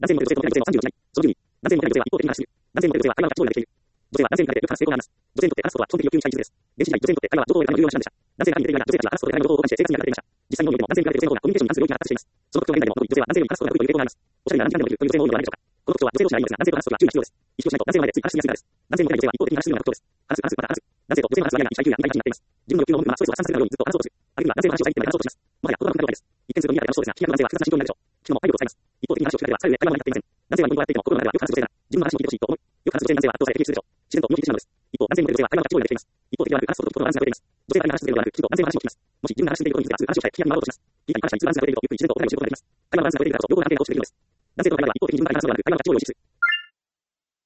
男性も女性と女性の30をしない。その順に、男性も女性は一方的に話し、男性も女性は会話が不調になっている。女性は男性に対してよく話す成功があります。女性にとって話すことは基本的欲求に対してです。原始時代、女性にとって会話は情報を得るための重要な手段でした。男性が会議に出ていないが、女性たちは話すことで会話の情報を交換して生活に役立てていました。実際においても男性に比べて女性の方がコミュニケーションに関する領域が発達しています。その特徴は現代でも特に女性は男性より話すことが得意という傾向があります。おしゃれなランチでもいるという女性も多いのではないでしょうか。この特徴は女性同士がいいのですが、男性と話すときは注意が必要です。意識をしないと男性の前でつい話しやすいからです。男性も女性は一方的に話すような特徴です。話す、また話す。男性と女性の話す割合が1対9や2対1になっています。自分の欲求の多くがストレスを発散させるようにずっと話そうとする。あるいは男性の話を遮ってまで話そうとします。もはや言葉の問題です。一見すると見えない話そうですが、聞き役の男性は複雑な心境になるでしょう。しかも配慮を使います。一方的に話を聞かれれば左右へ会話になっていません。男性は日本語をやっていても心の中ではよく話す女性なら、自分の話も聞いてほしいと思う。よく話す女性男性は圧倒されて激励するでしょう。自然と身を引いてしまうのです。一方、男性も女性は会話が不調になっています。一方的ではなく話すことと心のバランスが取れています。女性が話すことではなく、きちんと男性の話を聞きます。もし自分が話していることについて熱く話をしたい、聞き役に回ろうとします。聞いたに関してはいつバランスが取れていると、ゆっくり自然とお互いを知ることができます。会話のバランスが取れているからこそ、両方が関係を保持することができるのです。男性と女性が一方的に自分から話すのではなく、会話の価値を要求する。